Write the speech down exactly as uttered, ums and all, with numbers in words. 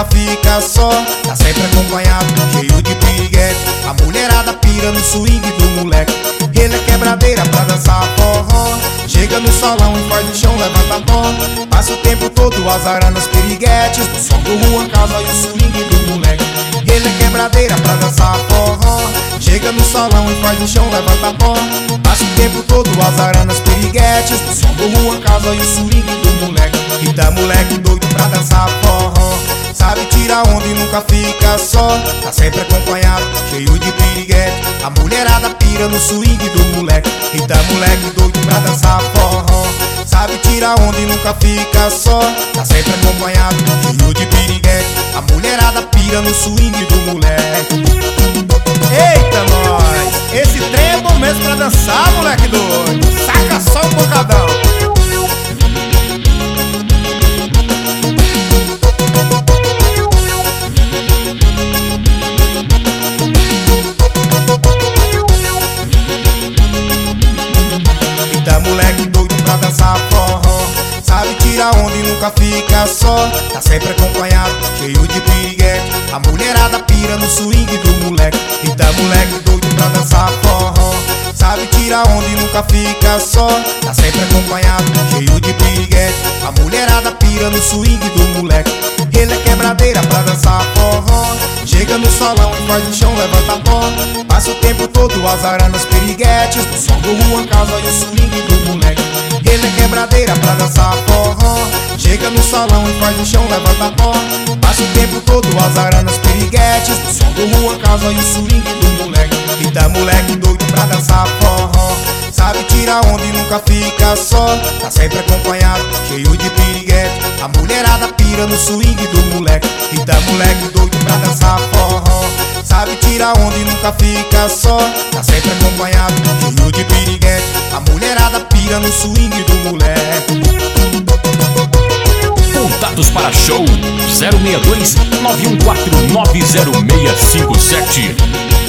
nunca fica só, tá sempre acompanhado, cheio de piriguete. A mulherada pira no swing do moleque. Ele é quebradeira pra dançar forró. Chega no salão e faz o chão, levanta a pó. Passa o tempo todo azarando as piriguetes. No som do Juan Casa e o swing do moleque. Ele é quebradeira pra dançar forró. Chega no salão e faz o chão, levanta a pó. Passa o tempo todo azarando as piriguetes. No som do Juan Casa e o swing do moleque. E tá moleque doido pra dançar forró. Sabe tirar onda e nunca fica só, tá sempre acompanhado, cheio de piriguete. A mulherada pira no swing do moleque. E tá moleque doido pra dançar forró. Sabe tirar onda e nunca fica só, tá sempre acompanhado, cheio de piriguete. A mulherada pira no swing do moleque. Eita nós, esse trem é bom mesmo pra dançar, moleque doido. Saca só um bocadão. Tá moleque doido pra dançar forró. Sabe tirar onda e nunca fica só, tá sempre acompanhado, cheio de piriguete. A mulherada pira no swing do moleque. E tá moleque doido pra dançar forró. Sabe tirar onda e nunca fica só, tá sempre acompanhado, cheio de piriguete. A mulherada pira no swing do moleque. Ele é quebradeira pra dançar forró. Chega no salão e faz o chão, levanta a pó. Passa o tempo todo azarando as piriguetes. No som do Juan Casa e o swing do moleque. Ele é quebradeira pra dançar forró. Chega no salão e faz o chão, levanta a pó. Passa o tempo todo azarando as piriguetes. No som do Juan Casa e o swing do moleque. E tá moleque doido pra dançar forró. Sabe tirar onda e nunca fica só, tá sempre acompanhado, cheio de piriguete. A mulherada pira no swing do moleque. E tá moleque doido pra dançar forró. Sabe tirar onda e nunca fica só, tá sempre acompanhado, cheio de piriguete. A mulherada pira no swing do moleque. Contatos para show zero seis dois nove um quatro nove zero seis cinco sete.